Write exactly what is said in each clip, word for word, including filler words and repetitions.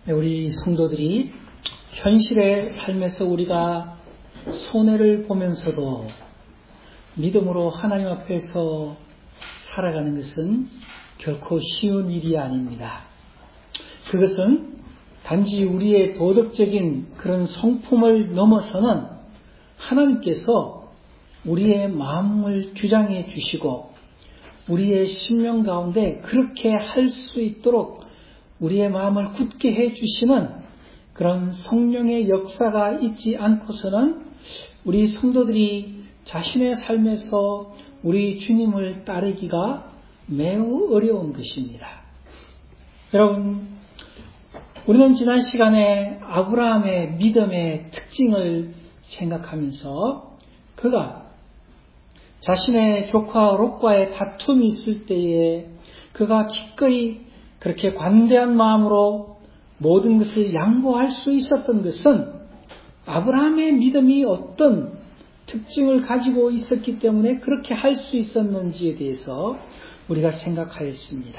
우리 성도들이 현실의 삶에서 우리가 손해를 보면서도 믿음으로 하나님 앞에서 살아가는 것은 결코 쉬운 일이 아닙니다. 그것은 단지 우리의 도덕적인 그런 성품을 넘어서는 하나님께서 우리의 마음을 규정해 주시고 우리의 심령 가운데 그렇게 할 수 있도록 우리의 마음을 굳게 해 주시는 그런 성령의 역사가 있지 않고서는 우리 성도들이 자신의 삶에서 우리 주님을 따르기가 매우 어려운 것입니다. 여러분, 우리는 지난 시간에 아브라함의 믿음의 특징을 생각하면서 그가 자신의 조카 롯과의 다툼이 있을 때에 그가 기꺼이 그렇게 관대한 마음으로 모든 것을 양보할 수 있었던 것은 아브라함의 믿음이 어떤 특징을 가지고 있었기 때문에 그렇게 할 수 있었는지에 대해서 우리가 생각하였습니다.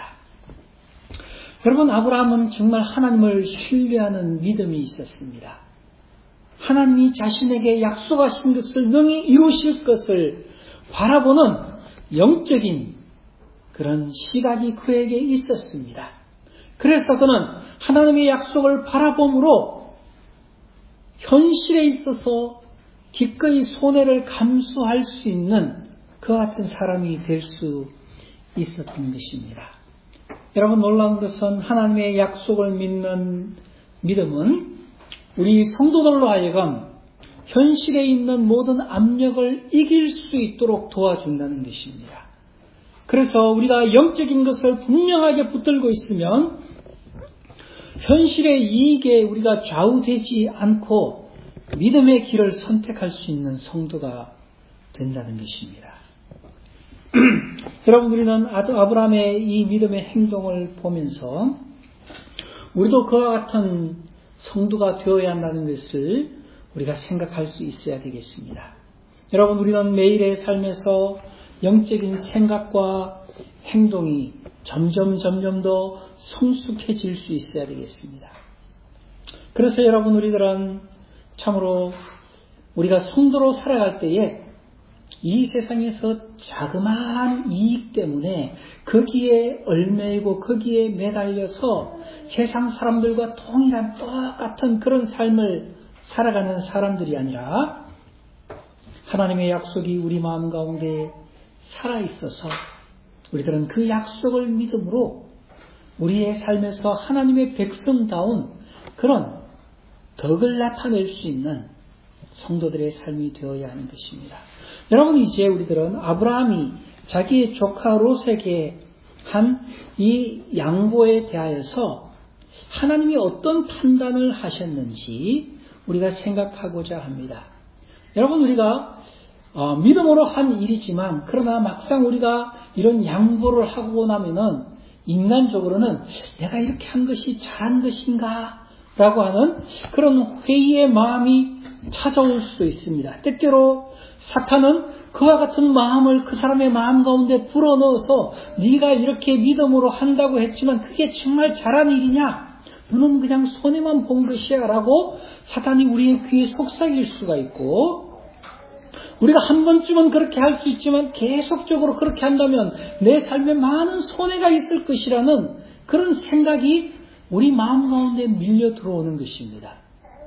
여러분, 아브라함은 정말 하나님을 신뢰하는 믿음이 있었습니다. 하나님이 자신에게 약속하신 것을 능히 이루실 것을 바라보는 영적인 그런 시각이 그에게 있었습니다. 그래서 그는 하나님의 약속을 바라봄으로 현실에 있어서 기꺼이 손해를 감수할 수 있는 그와 같은 사람이 될 수 있었던 것입니다. 여러분, 놀라운 것은 하나님의 약속을 믿는 믿음은 우리 성도들로 하여금 현실에 있는 모든 압력을 이길 수 있도록 도와준다는 것입니다. 그래서 우리가 영적인 것을 분명하게 붙들고 있으면 현실의 이익에 우리가 좌우되지 않고 믿음의 길을 선택할 수 있는 성도가 된다는 것입니다. 여러분, 우리는 아브라함의 이 믿음의 행동을 보면서 우리도 그와 같은 성도가 되어야 한다는 것을 우리가 생각할 수 있어야 되겠습니다. 여러분, 우리는 매일의 삶에서 영적인 생각과 행동이 점점 점점 더 성숙해질 수 있어야 되겠습니다. 그래서 여러분, 우리들은 참으로 우리가 성도로 살아갈 때에 이 세상에서 자그마한 이익 때문에 거기에 얽매이고 거기에 매달려서 세상 사람들과 동일한 똑같은 그런 삶을 살아가는 사람들이 아니라 하나님의 약속이 우리 마음 가운데 살아있어서 우리들은 그 약속을 믿음으로 우리의 삶에서 하나님의 백성다운 그런 덕을 나타낼 수 있는 성도들의 삶이 되어야 하는 것입니다. 여러분, 이제 우리들은 아브라함이 자기의 조카 롯에게 한 이 양보에 대하여서 하나님이 어떤 판단을 하셨는지 우리가 생각하고자 합니다. 여러분, 우리가 어, 믿음으로 한 일이지만 그러나 막상 우리가 이런 양보를 하고 나면은 인간적으로는 내가 이렇게 한 것이 잘한 것인가 라고 하는 그런 회의의 마음이 찾아올 수도 있습니다. 때때로 사탄은 그와 같은 마음을 그 사람의 마음 가운데 불어넣어서 네가 이렇게 믿음으로 한다고 했지만 그게 정말 잘한 일이냐? 너는 그냥 손해만 본 것이야 라고 사탄이 우리의 귀에 속삭일 수가 있고, 우리가 한 번쯤은 그렇게 할 수 있지만 계속적으로 그렇게 한다면 내 삶에 많은 손해가 있을 것이라는 그런 생각이 우리 마음 가운데 밀려 들어오는 것입니다.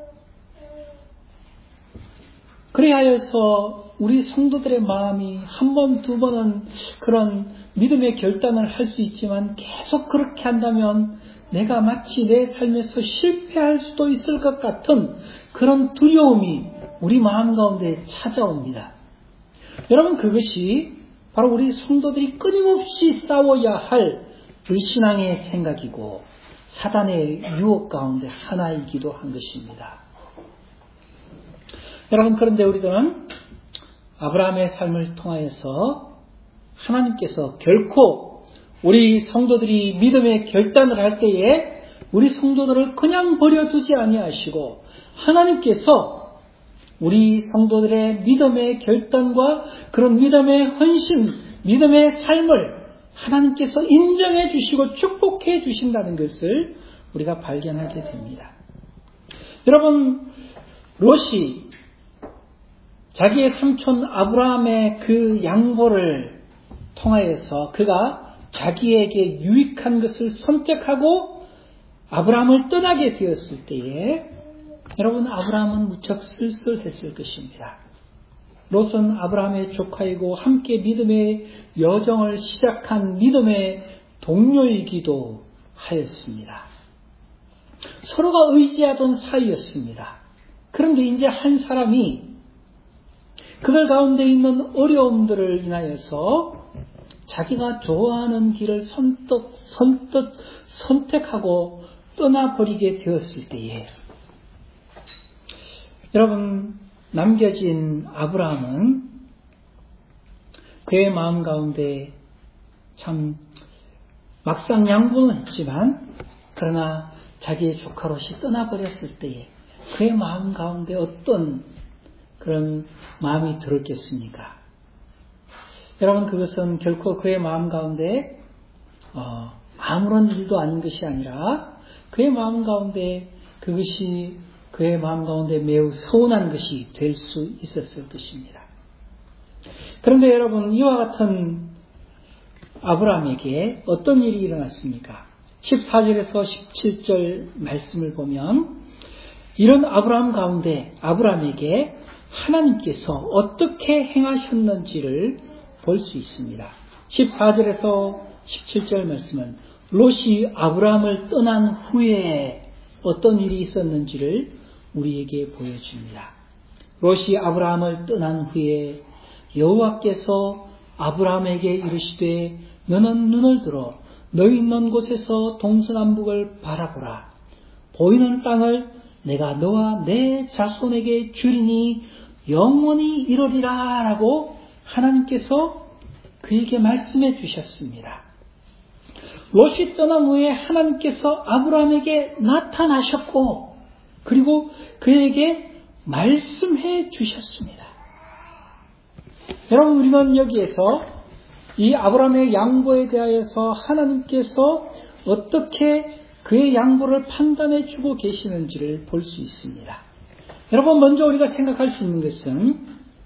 그래야여서 우리 성도들의 마음이 한 번, 두 번은 그런 믿음의 결단을 할 수 있지만 계속 그렇게 한다면 내가 마치 내 삶에서 실패할 수도 있을 것 같은 그런 두려움이 우리 마음 가운데 찾아옵니다. 여러분, 그것이 바로 우리 성도들이 끊임없이 싸워야 할 불신앙의 생각이고 사단의 유혹 가운데 하나이기도 한 것입니다. 여러분, 그런데 우리들은 아브라함의 삶을 통하여서 하나님께서 결코 우리 성도들이 믿음의 결단을 할 때에 우리 성도들을 그냥 버려두지 아니하시고 하나님께서 우리 성도들의 믿음의 결단과 그런 믿음의 헌신, 믿음의 삶을 하나님께서 인정해 주시고 축복해 주신다는 것을 우리가 발견하게 됩니다. 여러분, 롯이 자기의 삼촌 아브라함의 그 양보를 통하여서 그가 자기에게 유익한 것을 선택하고 아브라함을 떠나게 되었을 때에 여러분, 아브라함은 무척 쓸쓸했을 것입니다. 롯은 아브라함의 조카이고 함께 믿음의 여정을 시작한 믿음의 동료이기도 하였습니다. 서로가 의지하던 사이였습니다. 그런데 이제 한 사람이 그들 가운데 있는 어려움들을 인하여서 자기가 좋아하는 길을 선뜻, 선뜻 선택하고 떠나버리게 되었을 때에 여러분, 남겨진 아브라함은 그의 마음 가운데 참 막상 양보는 했지만 그러나 자기의 조카 롯이 떠나버렸을 때에 그의 마음 가운데 어떤 그런 마음이 들었겠습니까? 여러분, 그것은 결코 그의 마음 가운데 어, 아무런 일도 아닌 것이 아니라 그의 마음 가운데 그것이 그의 마음 가운데 매우 서운한 것이 될 수 있었을 것입니다. 그런데 여러분, 이와 같은 아브라함에게 어떤 일이 일어났습니까? 십사 절에서 십칠 절 말씀을 보면 이런 아브라함 가운데 아브라함에게 하나님께서 어떻게 행하셨는지를 볼 수 있습니다. 십사 절에서 십칠 절 말씀은 롯이 아브라함을 떠난 후에 어떤 일이 있었는지를 우리에게 보여줍니다. 롯이 아브라함을 떠난 후에 여호와께서 아브라함에게 이르시되 너는 눈을 들어 너희 있는 곳에서 동서남북을 바라보라. 보이는 땅을 내가 너와 내 자손에게 주리니 영원히 이루리라 라고 하나님께서 그에게 말씀해 주셨습니다. 롯이 떠난 후에 하나님께서 아브라함에게 나타나셨고 그리고 그에게 말씀해 주셨습니다. 여러분, 우리는 여기에서 이 아브라함의 양보에 대하여서 하나님께서 어떻게 그의 양보를 판단해 주고 계시는지를 볼 수 있습니다. 여러분, 먼저 우리가 생각할 수 있는 것은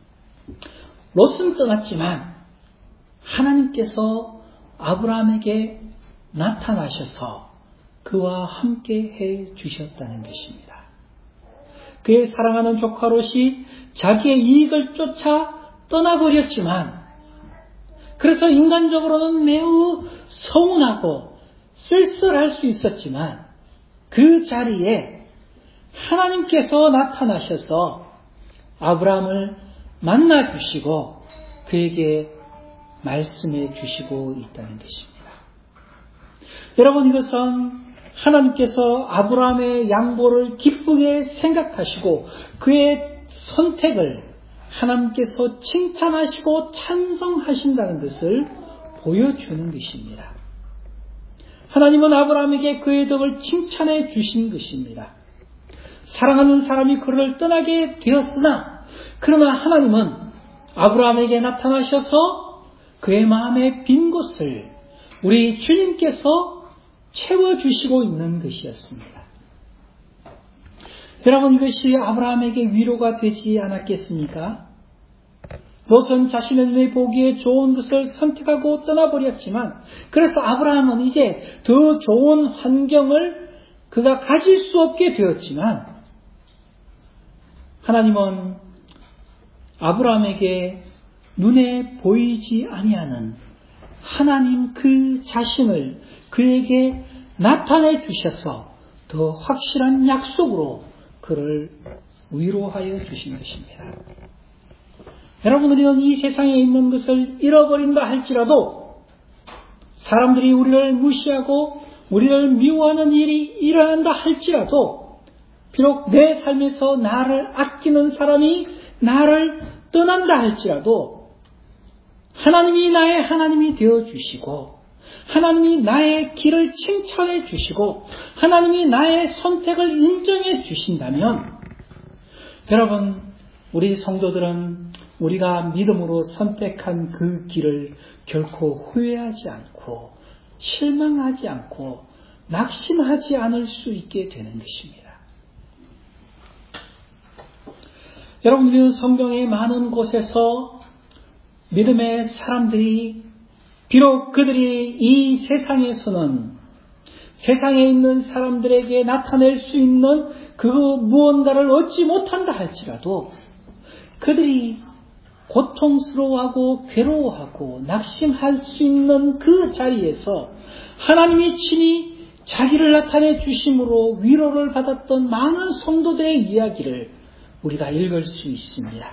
롯은 떠났지만 하나님께서 아브라함에게 나타나셔서 그와 함께 해 주셨다는 것입니다. 그의 사랑하는 조카 롯이 자기의 이익을 쫓아 떠나버렸지만 그래서 인간적으로는 매우 서운하고 쓸쓸할 수 있었지만 그 자리에 하나님께서 나타나셔서 아브라함을 만나 주시고 그에게 말씀해 주시고 있다는 것입니다. 여러분, 이것은 하나님께서 아브라함의 양보를 기쁘게 생각하시고 그의 선택을 하나님께서 칭찬하시고 찬성하신다는 것을 보여주는 것입니다. 하나님은 아브라함에게 그의 덕을 칭찬해 주신 것입니다. 사랑하는 사람이 그를 떠나게 되었으나 그러나 하나님은 아브라함에게 나타나셔서 그의 마음의 빈 곳을 우리 주님께서 채워주시고 있는 것이었습니다. 여러분, 이것이 아브라함에게 위로가 되지 않았겠습니까? 롯은 자신의 눈에 보기에 좋은 것을 선택하고 떠나버렸지만 그래서 아브라함은 이제 더 좋은 환경을 그가 가질 수 없게 되었지만 하나님은 아브라함에게 눈에 보이지 아니하는 하나님 그 자신을 그에게 나타내 주셔서 더 확실한 약속으로 그를 위로하여 주신 것입니다. 여러분, 우리는 이 세상에 있는 것을 잃어버린다 할지라도 사람들이 우리를 무시하고 우리를 미워하는 일이 일어난다 할지라도 비록 내 삶에서 나를 아끼는 사람이 나를 떠난다 할지라도 하나님이 나의 하나님이 되어주시고 하나님이 나의 길을 칭찬해 주시고 하나님이 나의 선택을 인정해 주신다면 여러분, 우리 성도들은 우리가 믿음으로 선택한 그 길을 결코 후회하지 않고 실망하지 않고 낙심하지 않을 수 있게 되는 것입니다. 여러분, 우리는 성경의 많은 곳에서 믿음의 사람들이 비록 그들이 이 세상에서는 세상에 있는 사람들에게 나타낼 수 있는 그 무언가를 얻지 못한다 할지라도 그들이 고통스러워하고 괴로워하고 낙심할 수 있는 그 자리에서 하나님이 친히 자기를 나타내 주심으로 위로를 받았던 많은 성도들의 이야기를 우리가 읽을 수 있습니다.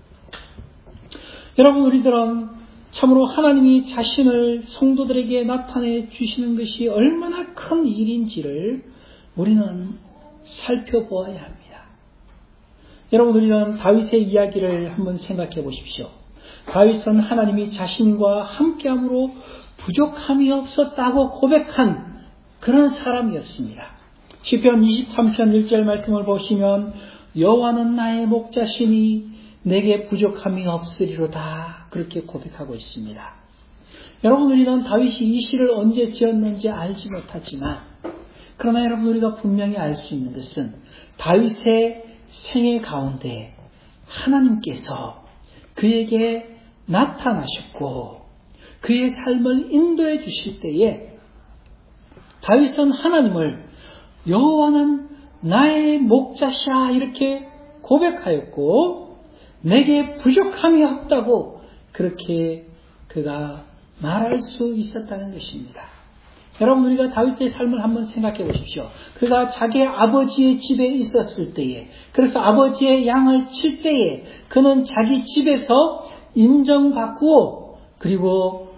여러분, 우리들은 참으로 하나님이 자신을 성도들에게 나타내 주시는 것이 얼마나 큰 일인지를 우리는 살펴보아야 합니다. 여러분, 우리는 다윗의 이야기를 한번 생각해 보십시오. 다윗은 하나님이 자신과 함께함으로 부족함이 없었다고 고백한 그런 사람이었습니다. 시편 이십삼 편 일 절 말씀을 보시면 여호와는 나의 목자시니 내게 부족함이 없으리로다, 그렇게 고백하고 있습니다. 여러분, 우리는 다윗이 이 시를 언제 지었는지 알지 못하지만 그러나 여러분, 우리가 분명히 알 수 있는 것은 다윗의 생애 가운데 하나님께서 그에게 나타나셨고 그의 삶을 인도해 주실 때에 다윗은 하나님을 여호와는 나의 목자시라 이렇게 고백하였고 내게 부족함이 없다고 그렇게 그가 말할 수 있었다는 것입니다. 여러분, 우리가 다윗의 삶을 한번 생각해 보십시오. 그가 자기 아버지의 집에 있었을 때에, 그래서 아버지의 양을 칠 때에 그는 자기 집에서 인정받고 그리고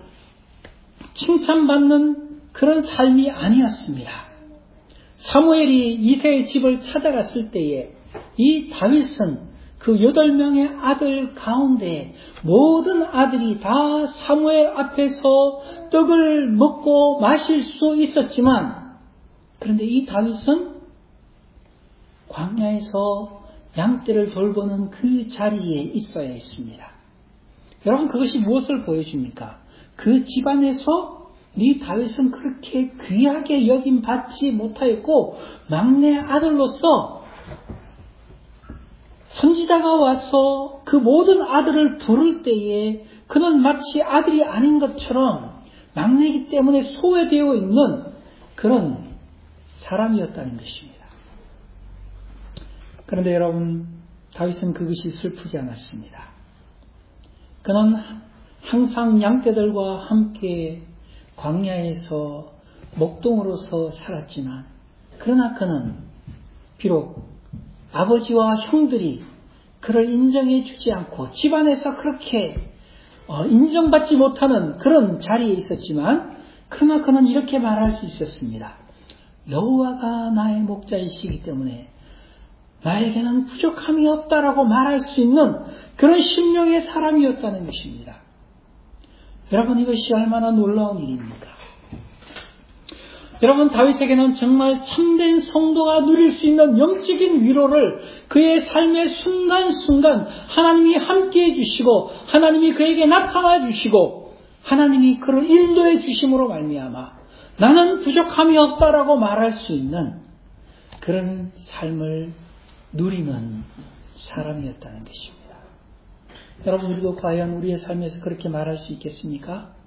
칭찬받는 그런 삶이 아니었습니다. 사무엘이 이새의 집을 찾아갔을 때에 이 다윗은 그 여덟 명의 아들 가운데 모든 아들이 다 사무엘 앞에서 떡을 먹고 마실 수 있었지만 그런데 이 다윗은 광야에서 양떼를 돌보는 그 자리에 있어야 했습니다. 여러분, 그것이 무엇을 보여줍니까? 그 집안에서 이 다윗은 그렇게 귀하게 여김받지 못하였고 막내 아들로서 선지자가 와서 그 모든 아들을 부를 때에 그는 마치 아들이 아닌 것처럼 막내이기 때문에 소외되어 있는 그런 사람이었다는 것입니다. 그런데 여러분, 다윗은 그것이 슬프지 않았습니다. 그는 항상 양떼들과 함께 광야에서 목동으로서 살았지만 그러나 그는 비록 아버지와 형들이 그를 인정해 주지 않고 집안에서 그렇게 인정받지 못하는 그런 자리에 있었지만 그러나 그는 이렇게 말할 수 있었습니다. 여호와가 나의 목자이시기 때문에 나에게는 부족함이 없다라고 말할 수 있는 그런 심령의 사람이었다는 것입니다. 여러분, 이것이 얼마나 놀라운 일입니까? 여러분, 다윗에게는 정말 참된 성도가 누릴 수 있는 영적인 위로를 그의 삶의 순간순간 하나님이 함께해 주시고 하나님이 그에게 나타나 주시고 하나님이 그를 인도해 주심으로 말미암아 나는 부족함이 없다라고 말할 수 있는 그런 삶을 누리는 사람이었다는 것입니다. 여러분, 우리도 과연 우리의 삶에서 그렇게 말할 수 있겠습니까?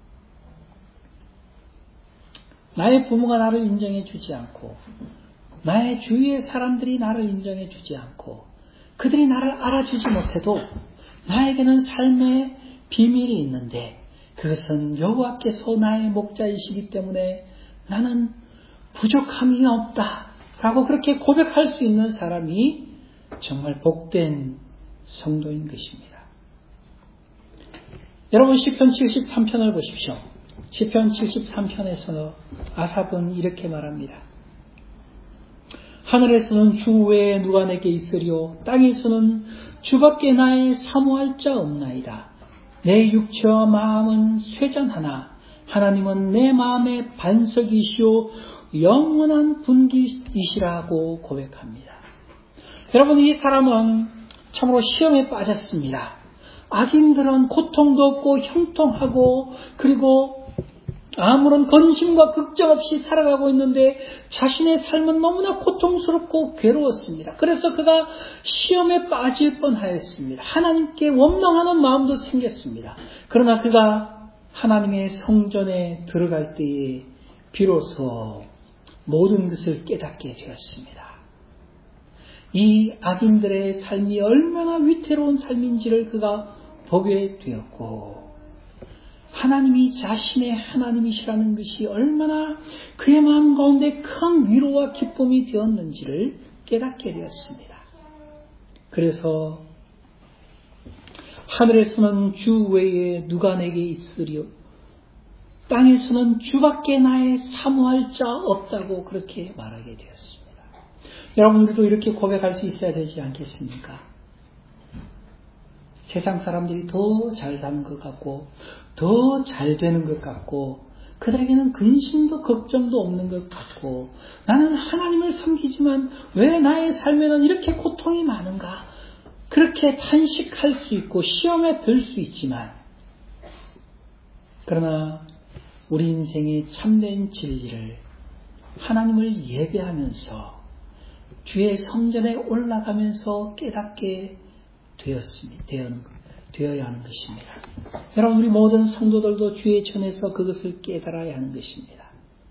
나의 부모가 나를 인정해 주지 않고 나의 주위의 사람들이 나를 인정해 주지 않고 그들이 나를 알아주지 못해도 나에게는 삶의 비밀이 있는데 그것은 여호와께서 나의 목자이시기 때문에 나는 부족함이 없다라고 그렇게 고백할 수 있는 사람이 정말 복된 성도인 것입니다. 여러분, 시편 칠십삼 편을 보십시오. 시편 칠십삼 편에서 아삽은 이렇게 말합니다. 하늘에서는 주 외에 누가 내게 있으리요 땅에서는 주밖에 나의 사모할 자 없나이다. 내 육체와 마음은 쇠잔하나 하나님은 내 마음의 반석이시오 영원한 분기이시라고 고백합니다. 여러분, 이 사람은 참으로 시험에 빠졌습니다. 악인들은 고통도 없고 형통하고 그리고 아무런 근심과 걱정 없이 살아가고 있는데 자신의 삶은 너무나 고통스럽고 괴로웠습니다. 그래서 그가 시험에 빠질 뻔하였습니다. 하나님께 원망하는 마음도 생겼습니다. 그러나 그가 하나님의 성전에 들어갈 때에 비로소 모든 것을 깨닫게 되었습니다. 이 악인들의 삶이 얼마나 위태로운 삶인지를 그가 보게 되었고, 하나님이 자신의 하나님이시라는 것이 얼마나 그의 마음 가운데 큰 위로와 기쁨이 되었는지를 깨닫게 되었습니다. 그래서 하늘에서는 주 외에 누가 내게 있으리요, 땅에서는 주밖에 나의 사모할 자 없다고 그렇게 말하게 되었습니다. 여러분, 우리도 이렇게 고백할 수 있어야 되지 않겠습니까? 세상 사람들이 더 잘 사는 것 같고 더 잘 되는 것 같고 그들에게는 근심도 걱정도 없는 것 같고, 나는 하나님을 섬기지만 왜 나의 삶에는 이렇게 고통이 많은가, 그렇게 탄식할 수 있고 시험에 들 수 있지만, 그러나 우리 인생의 참된 진리를 하나님을 예배하면서 주의 성전에 올라가면서 깨닫게 되었습니다. 되어야 하는 것입니다. 여러분, 우리 모든 성도들도 주의 전에서 그것을 깨달아야 하는 것입니다.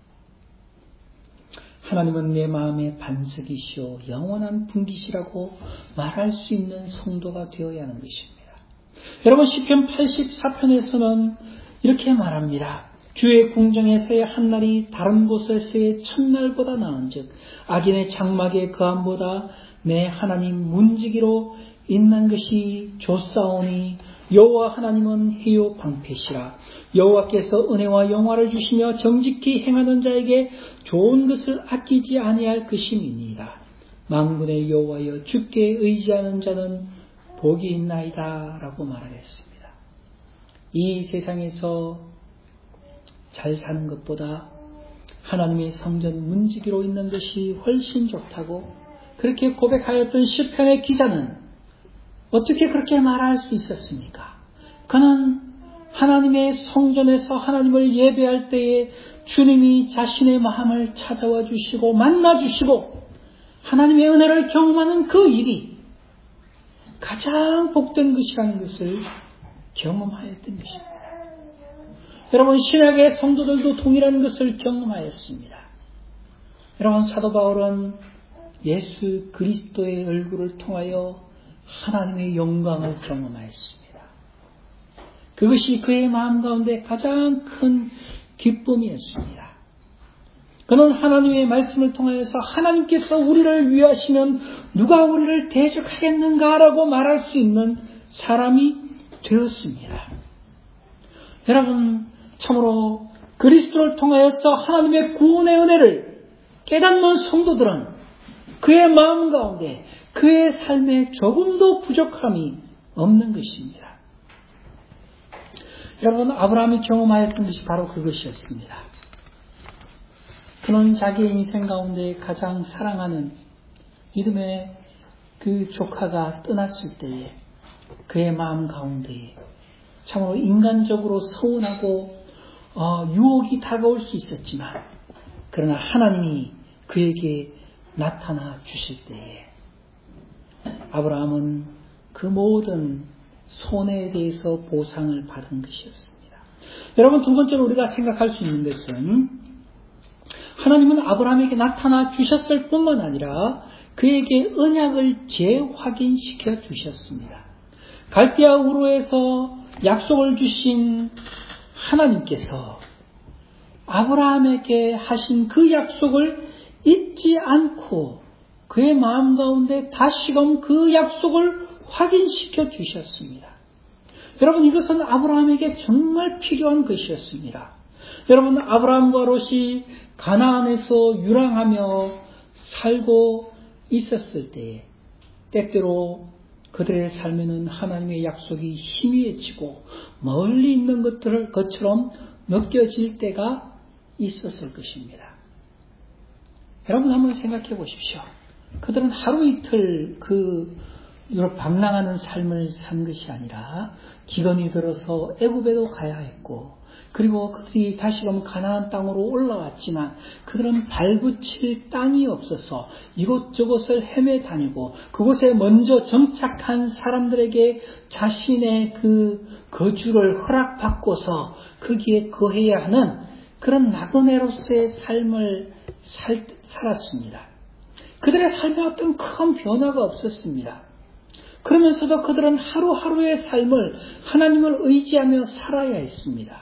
하나님은 내 마음의 반석이시오 영원한 분기시라고 말할 수 있는 성도가 되어야 하는 것입니다. 여러분, 시편 팔십사 편에서는 이렇게 말합니다. 주의 궁정에서의 한날이 다른 곳에서의 첫날보다 나은즉 악인의 장막의 거함보다 내 하나님 문지기로 인난 것이 좋사오니 여호와 하나님은 해요 방패시라. 여호와께서 은혜와 영화를 주시며 정직히 행하는 자에게 좋은 것을 아끼지 아니할 것임이니이다. 만군의 여호와여, 주께 의지하는 자는 복이 있나이다 라고 말하였습니다. 이 세상에서 잘 사는 것보다 하나님의 성전 문지기로 있는 것이 훨씬 좋다고 그렇게 고백하였던 시편의 기자는 어떻게 그렇게 말할 수 있었습니까? 그는 하나님의 성전에서 하나님을 예배할 때에 주님이 자신의 마음을 찾아와 주시고 만나 주시고 하나님의 은혜를 경험하는 그 일이 가장 복된 것이라는 것을 경험하였던 것입니다. 여러분, 신약의 성도들도 동일한 것을 경험하였습니다. 여러분, 사도 바울은 예수 그리스도의 얼굴을 통하여 하나님의 영광을 경험하였습니다. 그것이 그의 마음 가운데 가장 큰 기쁨이었습니다. 그는 하나님의 말씀을 통하여서 하나님께서 우리를 위하시면 누가 우리를 대적하겠는가라고 말할 수 있는 사람이 되었습니다. 여러분, 참으로 그리스도를 통하여서 하나님의 구원의 은혜를 깨닫는 성도들은 그의 마음 가운데 그의 삶에 조금도 부족함이 없는 것입니다. 여러분, 아브라함이 경험하였던 것이 바로 그것이었습니다. 그는 자기의 인생 가운데 가장 사랑하는 믿음의 그 조카가 떠났을 때에 그의 마음 가운데 참으로 인간적으로 서운하고 어, 유혹이 다가올 수 있었지만, 그러나 하나님이 그에게 나타나 주실 때에 아브라함은 그 모든 손해에 대해서 보상을 받은 것이었습니다. 여러분, 두 번째로 우리가 생각할 수 있는 것은 하나님은 아브라함에게 나타나 주셨을 뿐만 아니라 그에게 언약을 재확인시켜 주셨습니다. 갈대아 우르에서 약속을 주신 하나님께서 아브라함에게 하신 그 약속을 잊지 않고 그의 마음 가운데 다시금 그 약속을 확인시켜 주셨습니다. 여러분, 이것은 아브라함에게 정말 필요한 것이었습니다. 여러분, 아브라함과 롯이 가나안에서 유랑하며 살고 있었을 때에 때때로 그들의 삶에는 하나님의 약속이 희미해지고 멀리 있는 것들, 것처럼 느껴질 때가 있었을 것입니다. 여러분, 한번 생각해 보십시오. 그들은 하루 이틀 그 방랑하는 삶을 산 것이 아니라 기근이 들어서 애굽에도 가야 했고, 그리고 그들이 다시금 가나안 땅으로 올라왔지만 그들은 발붙일 땅이 없어서 이곳저곳을 헤매 다니고, 그곳에 먼저 정착한 사람들에게 자신의 그 거주를 허락받고서 거기에 거해야 하는 그런 나그네로서의 삶을 살, 살았습니다. 그들의 삶에 어떤 큰 변화가 없었습니다. 그러면서도 그들은 하루하루의 삶을 하나님을 의지하며 살아야 했습니다.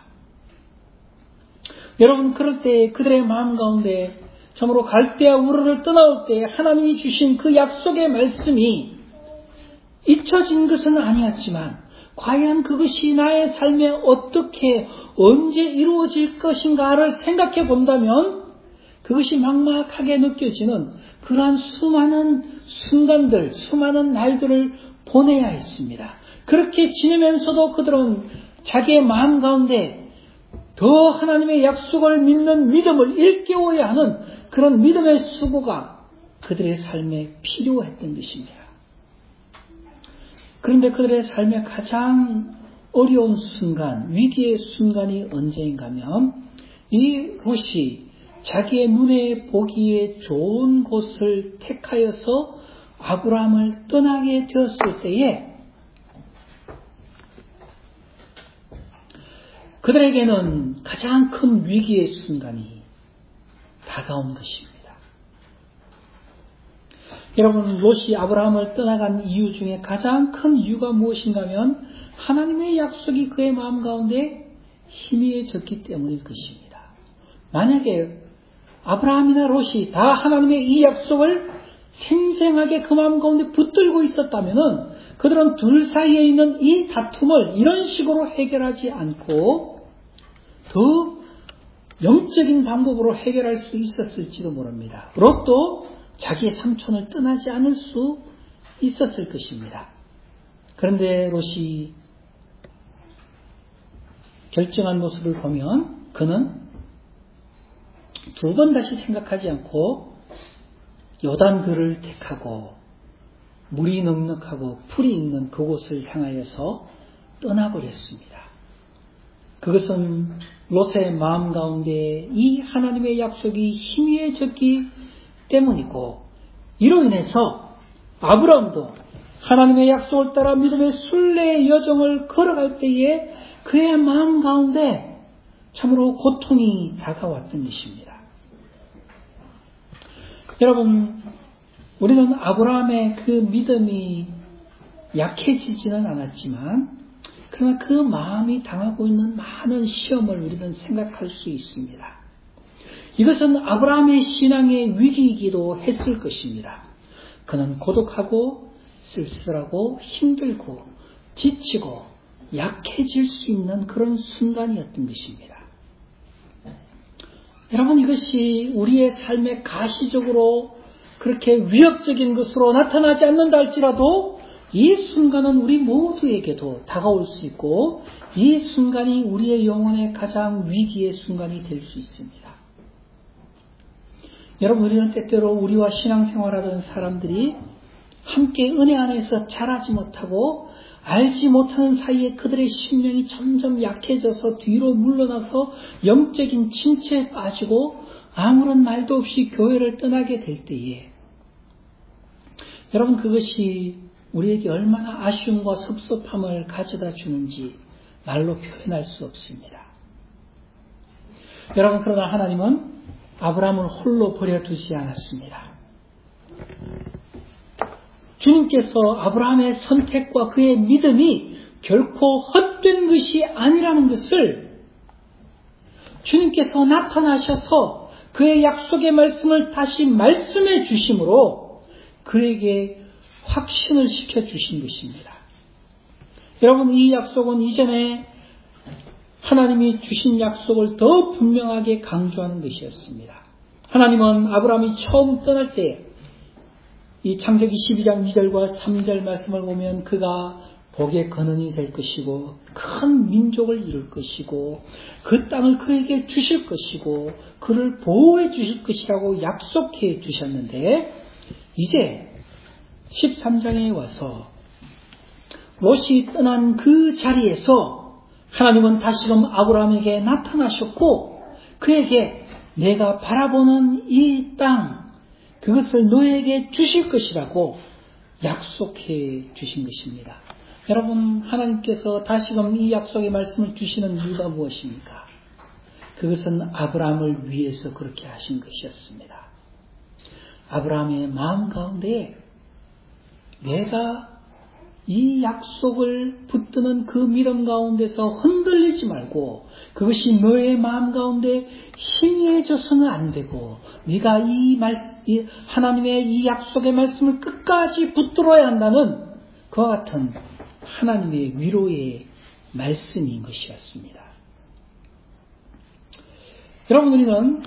여러분, 그럴 때 그들의 마음 가운데 참으로 갈대아 우르를 떠나올 때 하나님이 주신 그 약속의 말씀이 잊혀진 것은 아니었지만, 과연 그것이 나의 삶에 어떻게 언제 이루어질 것인가를 생각해 본다면 그것이 막막하게 느껴지는 그러한 수많은 순간들, 수많은 날들을 보내야 했습니다. 그렇게 지내면서도 그들은 자기의 마음 가운데 더 하나님의 약속을 믿는 믿음을 일깨워야 하는 그런 믿음의 수고가 그들의 삶에 필요했던 것입니다. 그런데 그들의 삶의 가장 어려운 순간, 위기의 순간이 언제인가 하면, 이 롯이 자기의 눈에 보기에 좋은 곳을 택하여서 아브라함을 떠나게 되었을 때에 그들에게는 가장 큰 위기의 순간이 다가온 것입니다. 여러분, 롯이 아브라함을 떠나간 이유 중에 가장 큰 이유가 무엇인가 하면 하나님의 약속이 그의 마음 가운데 희미해졌기 때문일 것입니다. 만약에 아브라함이나 롯이 다 하나님의 이 약속을 생생하게 그 마음 가운데 붙들고 있었다면 그들은 둘 사이에 있는 이 다툼을 이런 식으로 해결하지 않고 더 영적인 방법으로 해결할 수 있었을지도 모릅니다. 롯도 자기의 삼촌을 떠나지 않을 수 있었을 것입니다. 그런데 롯이 결정한 모습을 보면 그는 두 번 다시 생각하지 않고 요단들을 택하고 물이 넉넉하고 풀이 있는 그곳을 향하여서 떠나버렸습니다. 그것은 롯의 마음 가운데 이 하나님의 약속이 희미해졌기 때문이고, 이로 인해서 아브라함도 하나님의 약속을 따라 믿음의 순례의 여정을 걸어갈 때에 그의 마음 가운데 참으로 고통이 다가왔던 것입니다. 여러분, 우리는 아브라함의 그 믿음이 약해지지는 않았지만 그러나 그 마음이 당하고 있는 많은 시험을 우리는 생각할 수 있습니다. 이것은 아브라함의 신앙의 위기이기도 했을 것입니다. 그는 고독하고 쓸쓸하고 힘들고 지치고 약해질 수 있는 그런 순간이었던 것입니다. 여러분, 이것이 우리의 삶에 가시적으로 그렇게 위협적인 것으로 나타나지 않는다 할지라도 이 순간은 우리 모두에게도 다가올 수 있고 이 순간이 우리의 영혼의 가장 위기의 순간이 될 수 있습니다. 여러분, 우리는 때때로 우리와 신앙생활하던 사람들이 함께 은혜 안에서 자라지 못하고 알지 못하는 사이에 그들의 심령이 점점 약해져서 뒤로 물러나서 영적인 침체에 빠지고 아무런 말도 없이 교회를 떠나게 될 때에 여러분, 그것이 우리에게 얼마나 아쉬움과 섭섭함을 가져다 주는지 말로 표현할 수 없습니다. 여러분, 그러나 하나님은 아브라함을 홀로 버려두지 않았습니다. 주님께서 아브라함의 선택과 그의 믿음이 결코 헛된 것이 아니라는 것을 주님께서 나타나셔서 그의 약속의 말씀을 다시 말씀해 주심으로 그에게 확신을 시켜주신 것입니다. 여러분, 이 약속은 이전에 하나님이 주신 약속을 더 분명하게 강조하는 것이었습니다. 하나님은 아브라함이 처음 떠날 때 이 창세기 십이 장 이 절과 삼 절 말씀을 보면 그가 복의 근원이 될 것이고 큰 민족을 이룰 것이고 그 땅을 그에게 주실 것이고 그를 보호해 주실 것이라고 약속해 주셨는데 이제 십삼 장에 와서 롯이 떠난 그 자리에서 하나님은 다시금 아브라함에게 나타나셨고 그에게 내가 바라보는 이 땅, 그것을 너에게 주실 것이라고 약속해 주신 것입니다. 여러분, 하나님께서 다시금 이 약속의 말씀을 주시는 이유가 무엇입니까? 그것은 아브라함을 위해서 그렇게 하신 것이었습니다. 아브라함의 마음 가운데 내가 이 약속을 붙드는 그 믿음 가운데서 흔들리지 말고 그것이 너의 마음 가운데 희미해져서는 안 되고 네가 이 말, 이 하나님의 이 약속의 말씀을 끝까지 붙들어야 한다는 그와 같은 하나님의 위로의 말씀인 것이었습니다. 여러분, 우리는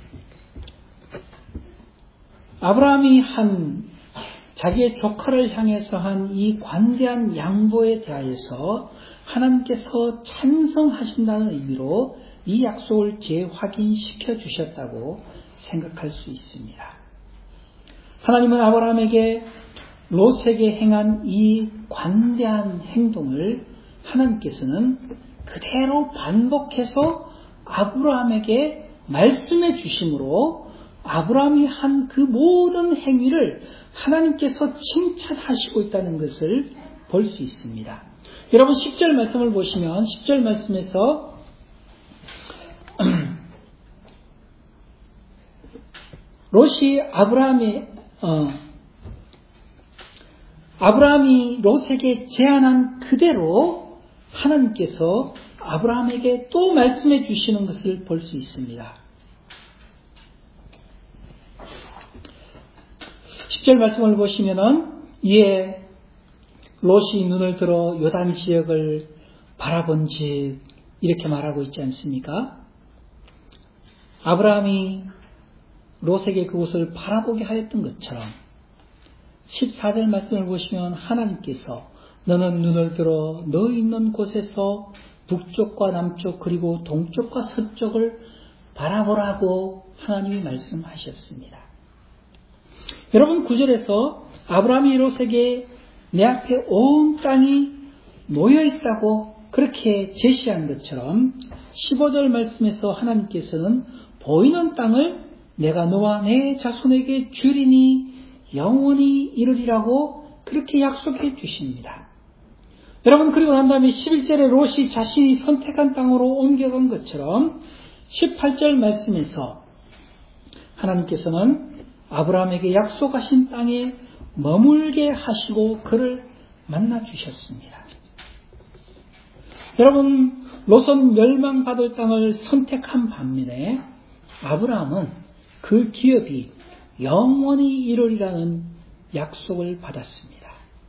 아브라함이 한 자기의 조카를 향해서 한 이 관대한 양보에 대하여서 하나님께서 찬성하신다는 의미로 이 약속을 재확인시켜 주셨다고 생각할 수 있습니다. 하나님은 아브라함에게 롯에게 행한 이 관대한 행동을 하나님께서는 그대로 반복해서 아브라함에게 말씀해 주심으로 아브라함이 한 그 모든 행위를 하나님께서 칭찬하시고 있다는 것을 볼 수 있습니다. 여러분, 십 절 말씀을 보시면 십 절 말씀에서 롯이 아브라함이 어, 아브라함이 롯에게 제안한 그대로 하나님께서 아브라함에게 또 말씀해 주시는 것을 볼 수 있습니다. 십 절 말씀을 보시면은 이에 롯이 눈을 들어 요단 지역을 바라본즉 이렇게 말하고 있지 않습니까? 아브라함이 롯에게 그곳을 바라보게 하였던 것처럼 십사 절 말씀을 보시면 하나님께서 너는 눈을 들어 너 있는 곳에서 북쪽과 남쪽 그리고 동쪽과 서쪽을 바라보라고 하나님이 말씀하셨습니다. 여러분, 구 절에서 아브라함이 롯에게 내 앞에 온 땅이 모여있다고 그렇게 제시한 것처럼 십오 절 말씀에서 하나님께서는 보이는 땅을 내가 너와 내 자손에게 주리니 영원히 이루리라고 그렇게 약속해 주십니다. 여러분, 그리고 난 다음에 십일 절에 롯이 자신이 선택한 땅으로 옮겨간 것처럼 십팔 절 말씀에서 하나님께서는 아브라함에게 약속하신 땅에 머물게 하시고 그를 만나 주셨습니다. 여러분, 롯은 멸망받을 땅을 선택한 반면에 아브라함은 그 기업이 영원히 이루리라는 약속을 받았습니다.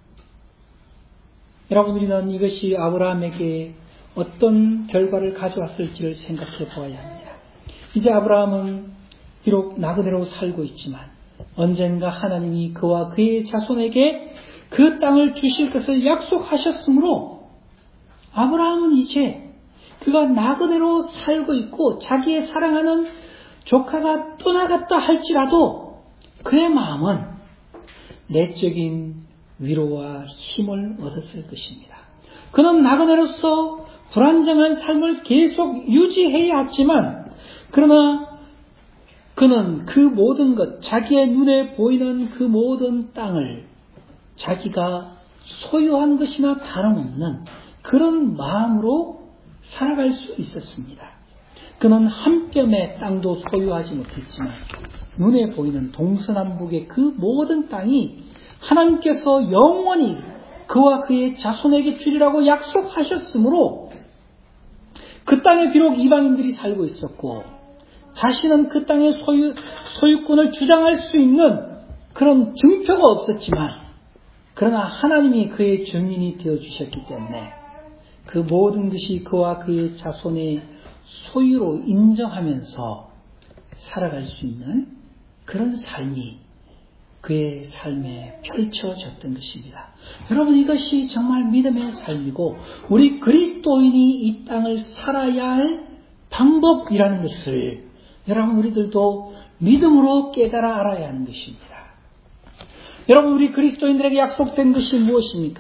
여러분, 우리는 이것이 아브라함에게 어떤 결과를 가져왔을지를 생각해 보아야 합니다. 이제 아브라함은 비록 나그네로 살고 있지만 언젠가 하나님이 그와 그의 자손에게 그 땅을 주실 것을 약속하셨으므로 아브라함은 이제 그가 나그네로 살고 있고 자기의 사랑하는 조카가 떠나갔다 할지라도 그의 마음은 내적인 위로와 힘을 얻었을 것입니다. 그는 나그네로서 불안정한 삶을 계속 유지해야 했지만 그러나 그는 그 모든 것, 자기의 눈에 보이는 그 모든 땅을 자기가 소유한 것이나 다름없는 그런 마음으로 살아갈 수 있었습니다. 그는 한 뼘의 땅도 소유하지 못했지만 눈에 보이는 동서남북의 그 모든 땅이 하나님께서 영원히 그와 그의 자손에게 주리라고 약속하셨으므로 그 땅에 비록 이방인들이 살고 있었고 자신은 그 땅의 소유, 소유권을 주장할 수 있는 그런 증표가 없었지만 그러나 하나님이 그의 증인이 되어주셨기 때문에 그 모든 것이 그와 그의 자손의 소유로 인정하면서 살아갈 수 있는 그런 삶이 그의 삶에 펼쳐졌던 것입니다. 여러분, 이것이 정말 믿음의 삶이고 우리 그리스도인이 이 땅을 살아야 할 방법이라는 것을 여러분, 우리들도 믿음으로 깨달아 알아야 하는 것입니다. 여러분, 우리 그리스도인들에게 약속된 것이 무엇입니까?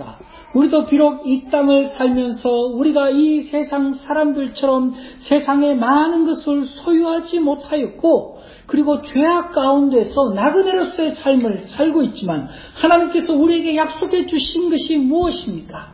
우리도 비록 이 땅을 살면서 우리가 이 세상 사람들처럼 세상의 많은 것을 소유하지 못하였고, 그리고 죄악 가운데서 나그네로서의 삶을 살고 있지만 하나님께서 우리에게 약속해 주신 것이 무엇입니까?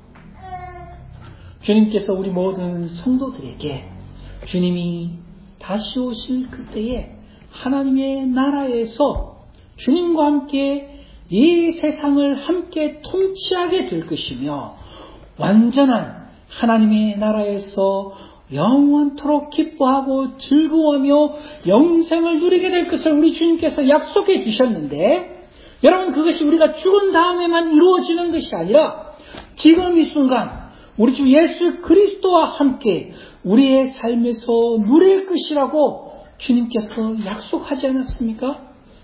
주님께서 우리 모든 성도들에게 주님이 다시 오실 그때에 하나님의 나라에서 주님과 함께 이 세상을 함께 통치하게 될 것이며, 완전한 하나님의 나라에서 영원토록 기뻐하고 즐거워하며 영생을 누리게 될 것을 우리 주님께서 약속해 주셨는데, 여러분, 그것이 우리가 죽은 다음에만 이루어지는 것이 아니라 지금 이 순간 우리 주 예수 그리스도와 함께 우리의 삶에서 누릴 것이라고 주님께서 약속하지 않았습니까?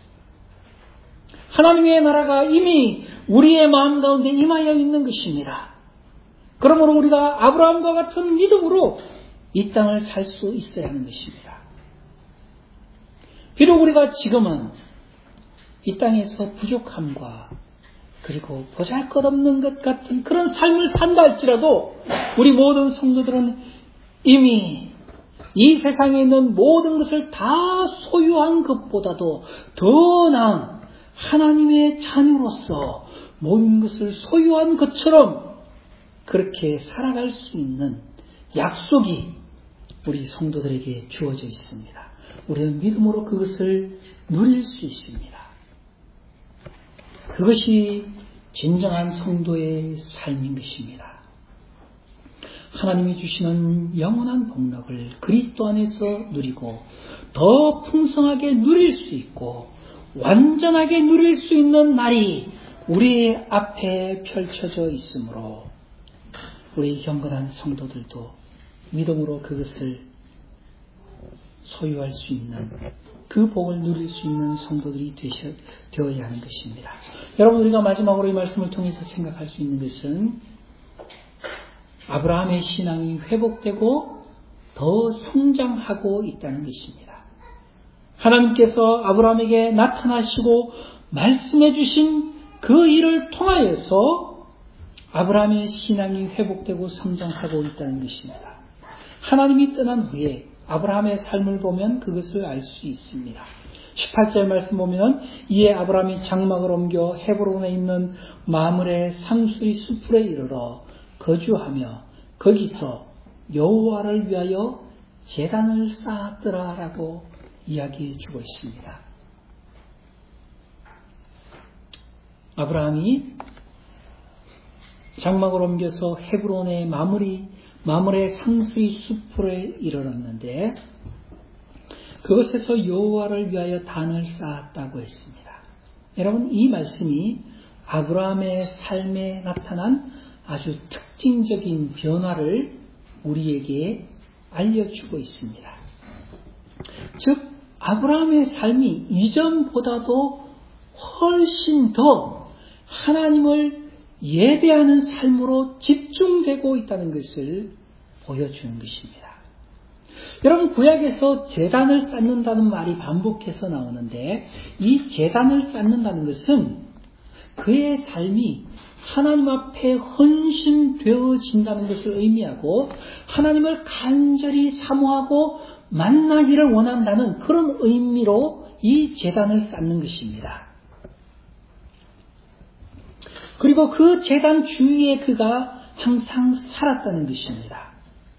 하나님의 나라가 이미 우리의 마음 가운데 임하여 있는 것입니다. 그러므로 우리가 아브라함과 같은 믿음으로 이 땅을 살 수 있어야 하는 것입니다. 비록 우리가 지금은 이 땅에서 부족함과 그리고 보잘것없는 것 같은 그런 삶을 산다 할지라도 우리 모든 성도들은 이미 이 세상에 있는 모든 것을 다 소유한 것보다도 더 나은 하나님의 자녀로서 모든 것을 소유한 것처럼 그렇게 살아갈 수 있는 약속이 우리 성도들에게 주어져 있습니다. 우리는 믿음으로 그것을 누릴 수 있습니다. 그것이 진정한 성도의 삶인 것입니다. 하나님이 주시는 영원한 복락을 그리스도 안에서 누리고 더 풍성하게 누릴 수 있고 완전하게 누릴 수 있는 날이 우리 앞에 펼쳐져 있으므로 우리 경건한 성도들도 믿음으로 그것을 소유할 수 있는, 그 복을 누릴 수 있는 성도들이 되셔, 되어야 하는 것입니다. 여러분, 우리가 마지막으로 이 말씀을 통해서 생각할 수 있는 것은 아브라함의 신앙이 회복되고 더 성장하고 있다는 것입니다. 하나님께서 아브라함에게 나타나시고 말씀해 주신 그 일을 통하여서 아브라함의 신앙이 회복되고 성장하고 있다는 것입니다. 하나님이 떠난 후에 아브라함의 삶을 보면 그것을 알 수 있습니다. 십팔 절 말씀 보면 이에 아브라함이 장막을 옮겨 헤브론에 있는 마므레 상수리 수풀에 이르러 거주하며 거기서 여호와를 위하여 제단을 쌓았더라라고 이야기해 주고 있습니다. 아브라함이 장막을 옮겨서 헤브론의 마무리, 마므레 상수리 수풀에 이르렀는데 그것에서 여호와를 위하여 단을 쌓았다고 했습니다. 여러분, 이 말씀이 아브라함의 삶에 나타난 아주 특징적인 변화를 우리에게 알려주고 있습니다. 즉, 아브라함의 삶이 이전보다도 훨씬 더 하나님을 예배하는 삶으로 집중되고 있다는 것을 보여주는 것입니다. 여러분, 구약에서 제단을 쌓는다는 말이 반복해서 나오는데 이 제단을 쌓는다는 것은 그의 삶이 하나님 앞에 헌신되어진다는 것을 의미하고 하나님을 간절히 사모하고 만나기를 원한다는 그런 의미로 이 제단을 쌓는 것입니다. 그리고 그 제단 주위에 그가 항상 살았다는 것입니다.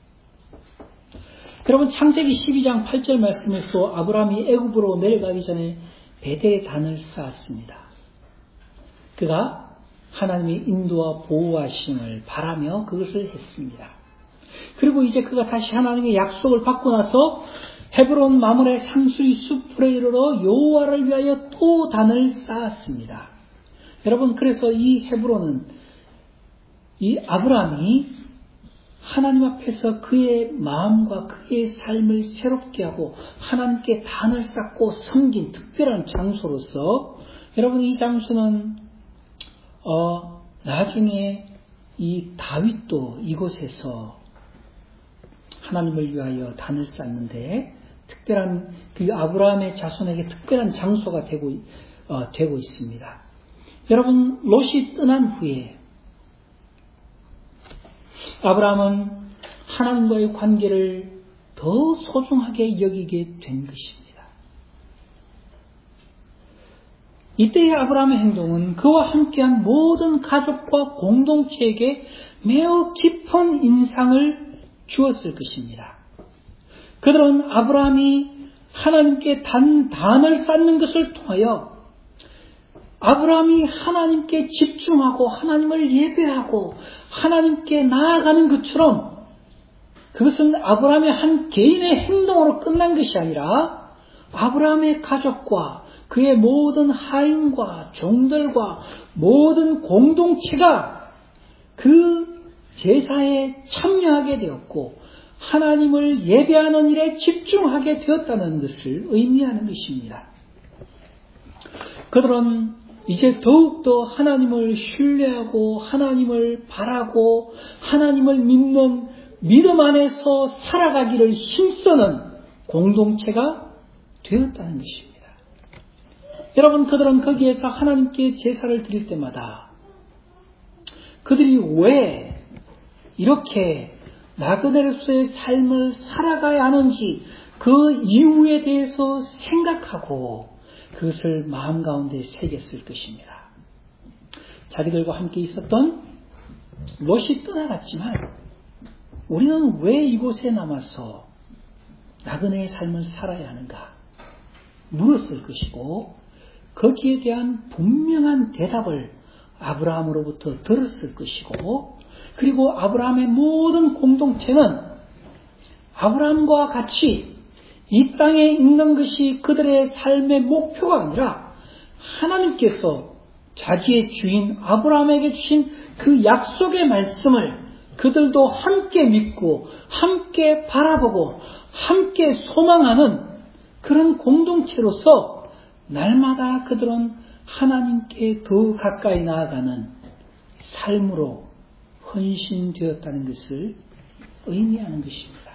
여러분, 창세기 십이 장 팔 절 말씀에서 아브라함이 애굽으로 내려가기 전에 베델에 단을 쌓았습니다. 그가 하나님의 인도와 보호하심을 바라며 그것을 했습니다. 그리고 이제 그가 다시 하나님의 약속을 받고 나서 헤브론 마므레 상수리 수풀에 이르러 여호와를 위하여 또 단을 쌓았습니다. 여러분, 그래서 이 헤브론은 이 아브라함이 하나님 앞에서 그의 마음과 그의 삶을 새롭게 하고 하나님께 단을 쌓고 섬긴 특별한 장소로서, 여러분, 이 장소는 어, 나중에 이 다윗도 이곳에서 하나님을 위하여 단을 쌓는데 특별한 그 아브라함의 자손에게 특별한 장소가 되고 어, 되고 있습니다. 여러분, 롯이 떠난 후에 아브라함은 하나님과의 관계를 더 소중하게 여기게 된 것입니다. 이때의 아브라함의 행동은 그와 함께한 모든 가족과 공동체에게 매우 깊은 인상을 주었을 것입니다. 그들은 아브라함이 하나님께 단, 단을 쌓는 것을 통하여 아브라함이 하나님께 집중하고 하나님을 예배하고 하나님께 나아가는 것처럼 그것은 아브라함의 한 개인의 행동으로 끝난 것이 아니라 아브라함의 가족과 그의 모든 하인과 종들과 모든 공동체가 그 제사에 참여하게 되었고 하나님을 예배하는 일에 집중하게 되었다는 것을 의미하는 것입니다. 그들은 이제 더욱더 하나님을 신뢰하고 하나님을 바라고 하나님을 믿는 믿음 안에서 살아가기를 힘쓰는 공동체가 되었다는 것입니다. 여러분, 그들은 거기에서 하나님께 제사를 드릴 때마다 그들이 왜 이렇게 나그네로서의 삶을 살아가야 하는지 그 이유에 대해서 생각하고 그것을 마음 가운데 새겼을 것입니다. 자기들과 함께 있었던 롯이 떠나갔지만 우리는 왜 이곳에 남아서 나그네의 삶을 살아야 하는가 물었을 것이고 거기에 대한 분명한 대답을 아브라함으로부터 들었을 것이고 그리고 아브라함의 모든 공동체는 아브라함과 같이 이 땅에 있는 것이 그들의 삶의 목표가 아니라 하나님께서 자기의 주인 아브라함에게 주신 그 약속의 말씀을 그들도 함께 믿고 함께 바라보고 함께 소망하는 그런 공동체로서 날마다 그들은 하나님께 더 가까이 나아가는 삶으로 헌신되었다는 것을 의미하는 것입니다.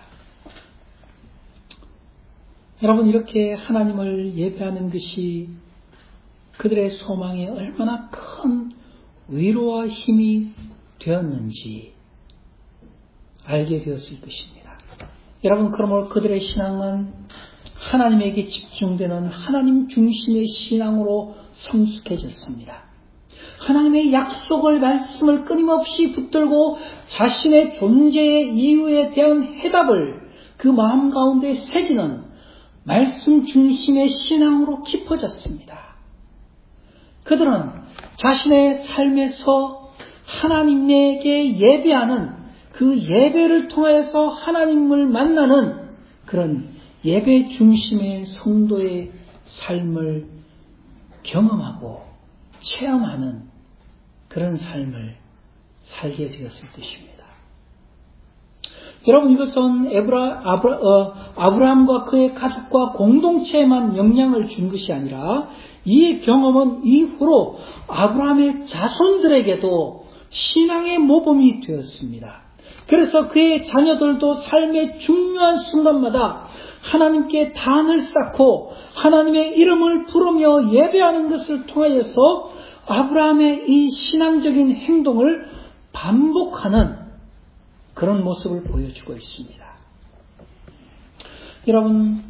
여러분, 이렇게 하나님을 예배하는 것이 그들의 소망에 얼마나 큰 위로와 힘이 되었는지 알게 되었을 것입니다. 여러분, 그러므로 그들의 신앙은 하나님에게 집중되는 하나님 중심의 신앙으로 성숙해졌습니다. 하나님의 약속을 말씀을 끊임없이 붙들고 자신의 존재의 이유에 대한 해답을 그 마음 가운데 새기는 말씀 중심의 신앙으로 깊어졌습니다. 그들은 자신의 삶에서 하나님에게 예배하는 그 예배를 통해서 하나님을 만나는 그런 예배 중심의 성도의 삶을 경험하고 체험하는 그런 삶을 살게 되었을 것입니다. 여러분, 이것은 에브라, 아브라, 어, 아브라함과 그의 가족과 공동체에만 영향을 준 것이 아니라 이 경험은 이후로 아브라함의 자손들에게도 신앙의 모범이 되었습니다. 그래서 그의 자녀들도 삶의 중요한 순간마다 하나님께 단을 쌓고 하나님의 이름을 부르며 예배하는 것을 통하여서 아브라함의 이 신앙적인 행동을 반복하는 그런 모습을 보여주고 있습니다. 여러분,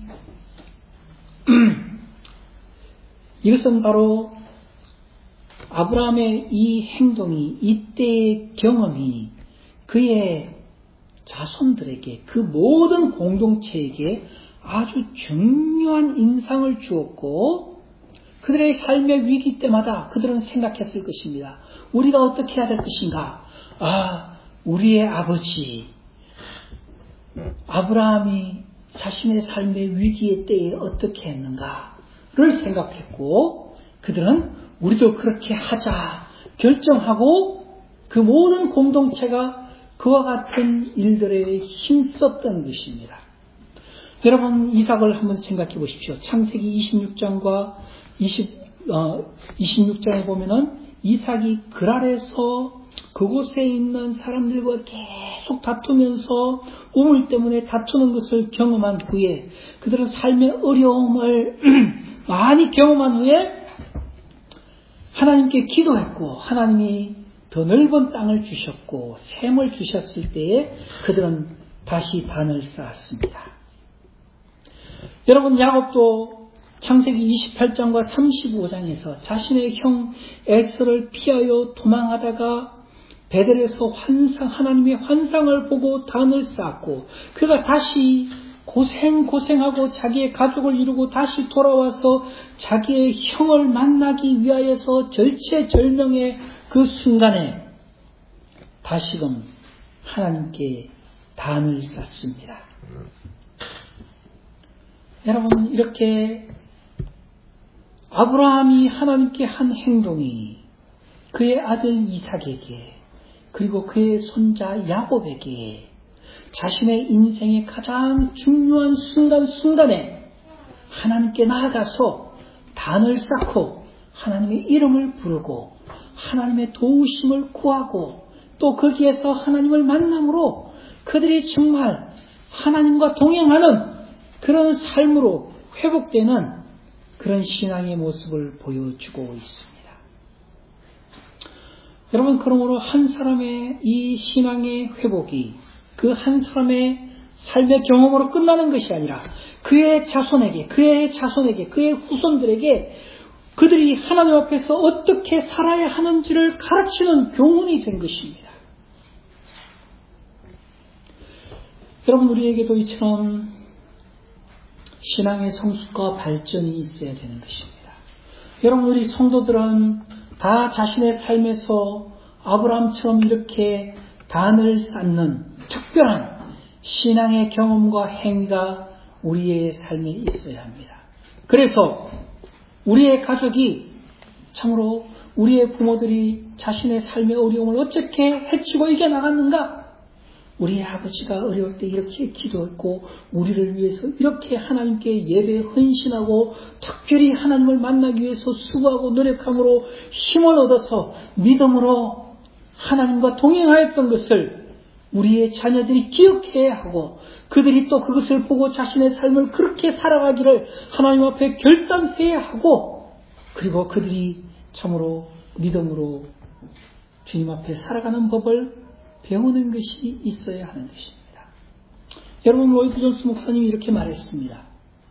이것은 바로 아브라함의 이 행동이, 이때의 경험이 그의 자손들에게, 그 모든 공동체에게 아주 중요한 인상을 주었고 그들의 삶의 위기 때마다 그들은 생각했을 것입니다. 우리가 어떻게 해야 될 것인가? 아, 우리의 아버지 아브라함이 자신의 삶의 위기의 때에 어떻게 했는가를 생각했고 그들은 우리도 그렇게 하자 결정하고 그 모든 공동체가 그와 같은 일들에 힘썼던 것입니다. 여러분, 이삭을 한번 생각해 보십시오. 창세기 이십육 장과 이십, 어, 이십육 장에 보면은 이삭이 그랄에서 그곳에 있는 사람들과 계속 다투면서 우물 때문에 다투는 것을 경험한 후에 그들은 삶의 어려움을 많이 경험한 후에 하나님께 기도했고 하나님이 더 넓은 땅을 주셨고 샘을 주셨을 때에 그들은 다시 단을 쌓았습니다. 여러분, 야곱도 창세기 이십팔 장과 삼십오 장에서 자신의 형 에서를 피하여 도망하다가 베델에서 환상, 하나님의 환상을 보고 단을 쌓았고 그가 다시 고생 고생하고 자기의 가족을 이루고 다시 돌아와서 자기의 형을 만나기 위하여서 절체절명의 그 순간에 다시금 하나님께 단을 쌓습니다. 여러분, 이렇게 아브라함이 하나님께 한 행동이 그의 아들 이삭에게 그리고 그의 손자 야곱에게 자신의 인생의 가장 중요한 순간순간에 하나님께 나아가서 단을 쌓고 하나님의 이름을 부르고 하나님의 도우심을 구하고 또 거기에서 하나님을 만남으로 그들이 정말 하나님과 동행하는 그런 삶으로 회복되는 그런 신앙의 모습을 보여주고 있습니다. 여러분, 그러므로 한 사람의 이 신앙의 회복이 그 한 사람의 삶의 경험으로 끝나는 것이 아니라 그의 자손에게, 그의 자손에게, 그의 후손들에게 그들이 하나님 앞에서 어떻게 살아야 하는지를 가르치는 교훈이 된 것입니다. 여러분, 우리에게도 이처럼 신앙의 성숙과 발전이 있어야 되는 것입니다. 여러분, 우리 성도들은 다 자신의 삶에서 아브라함처럼 이렇게 단을 쌓는 특별한 신앙의 경험과 행위가 우리의 삶에 있어야 합니다. 그래서 우리의 가족이 참으로 우리의 부모들이 자신의 삶의 어려움을 어떻게 헤치고 이겨나갔는가? 우리의 아버지가 어려울 때 이렇게 기도했고 우리를 위해서 이렇게 하나님께 예배에 헌신하고 특별히 하나님을 만나기 위해서 수고하고 노력함으로 힘을 얻어서 믿음으로 하나님과 동행하였던 것을 우리의 자녀들이 기억해야 하고 그들이 또 그것을 보고 자신의 삶을 그렇게 살아가기를 하나님 앞에 결단해야 하고 그리고 그들이 참으로 믿음으로 주님 앞에 살아가는 법을 배우는 것이 있어야 하는 것입니다. 여러분, 로이드 존스 목사님이 이렇게 말했습니다.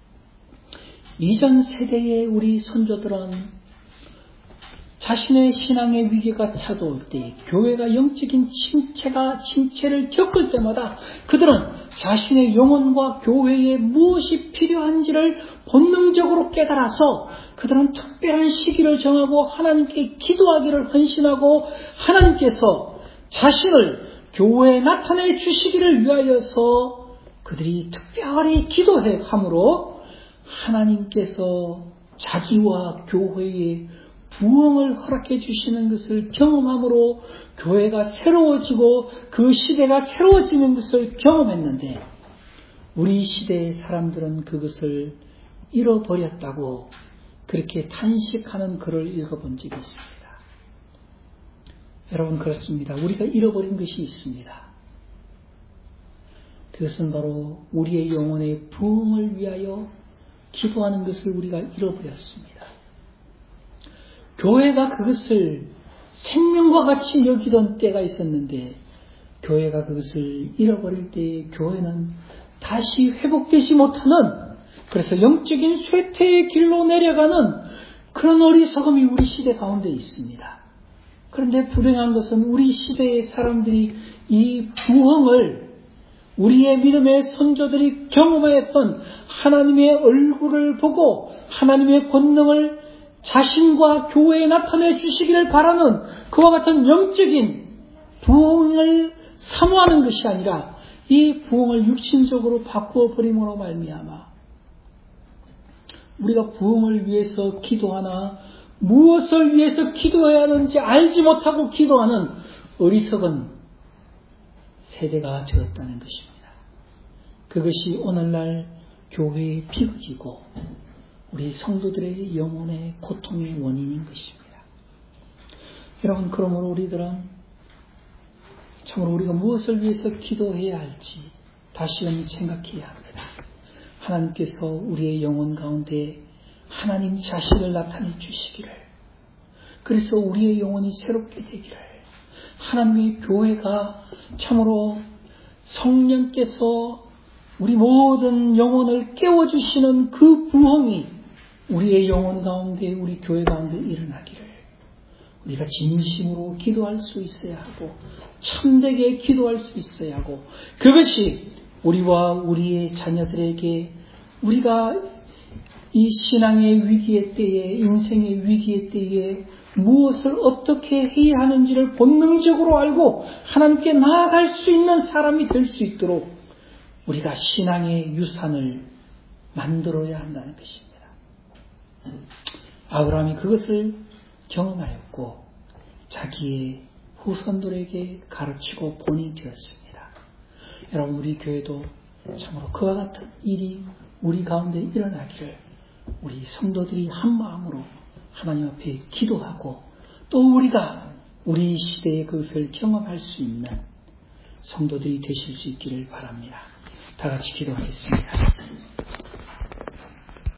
이전 세대의 우리 선조들은 자신의 신앙의 위기가 찾아올 때 교회가 영적인 침체가 침체를 겪을 때마다 그들은 자신의 영혼과 교회에 무엇이 필요한지를 본능적으로 깨달아서 그들은 특별한 시기를 정하고 하나님께 기도하기를 헌신하고 하나님께서 자신을 교회에 나타내 주시기를 위하여서 그들이 특별히 기도해 함으로 하나님께서 자기와 교회에 부흥을 허락해 주시는 것을 경험함으로 교회가 새로워지고 그 시대가 새로워지는 것을 경험했는데 우리 시대의 사람들은 그것을 잃어버렸다고 그렇게 탄식하는 글을 읽어본 적이 있습니다. 여러분, 그렇습니다. 우리가 잃어버린 것이 있습니다. 그것은 바로 우리의 영혼의 부흥을 위하여 기도하는 것을 우리가 잃어버렸습니다. 교회가 그것을 생명과 같이 여기던 때가 있었는데 교회가 그것을 잃어버릴 때 교회는 다시 회복되지 못하는 그래서 영적인 쇠퇴의 길로 내려가는 그런 어리석음이 우리 시대 가운데 있습니다. 그런데 불행한 것은 우리 시대의 사람들이 이 부흥을 우리의 믿음의 선조들이 경험하였던 하나님의 얼굴을 보고 하나님의 권능을 자신과 교회에 나타내 주시기를 바라는 그와 같은 영적인 부흥을 사모하는 것이 아니라 이 부흥을 육신적으로 바꾸어 버림으로 말미암아 우리가 부흥을 위해서 기도하나 무엇을 위해서 기도해야 하는지 알지 못하고 기도하는 어리석은 세대가 되었다는 것입니다. 그것이 오늘날 교회의 비극이고 우리 성도들의 영혼의 고통의 원인인 것입니다. 여러분, 그러므로 우리들은 참으로 우리가 무엇을 위해서 기도해야 할지 다시금 생각해야 합니다. 하나님께서 우리의 영혼 가운데 하나님 자신을 나타내 주시기를 그래서 우리의 영혼이 새롭게 되기를 하나님의 교회가 참으로 성령께서 우리 모든 영혼을 깨워주시는 그 부흥이 우리의 영혼 가운데, 우리 교회 가운데 일어나기를 우리가 진심으로 기도할 수 있어야 하고, 참되게 기도할 수 있어야 하고, 그것이 우리와 우리의 자녀들에게 우리가 이 신앙의 위기의 때에, 인생의 위기의 때에 무엇을 어떻게 해야 하는지를 본능적으로 알고 하나님께 나아갈 수 있는 사람이 될 수 있도록 우리가 신앙의 유산을 만들어야 한다는 것입니다. 아브라함이 그것을 경험하였고 자기의 후손들에게 가르치고 본이 되었습니다. 여러분, 우리 교회도 참으로 그와 같은 일이 우리 가운데 일어나기를 우리 성도들이 한 마음으로 하나님 앞에 기도하고, 또 우리가 우리 시대에 그것을 경험할 수 있는 성도들이 되실 수 있기를 바랍니다. 다 같이 기도하겠습니다.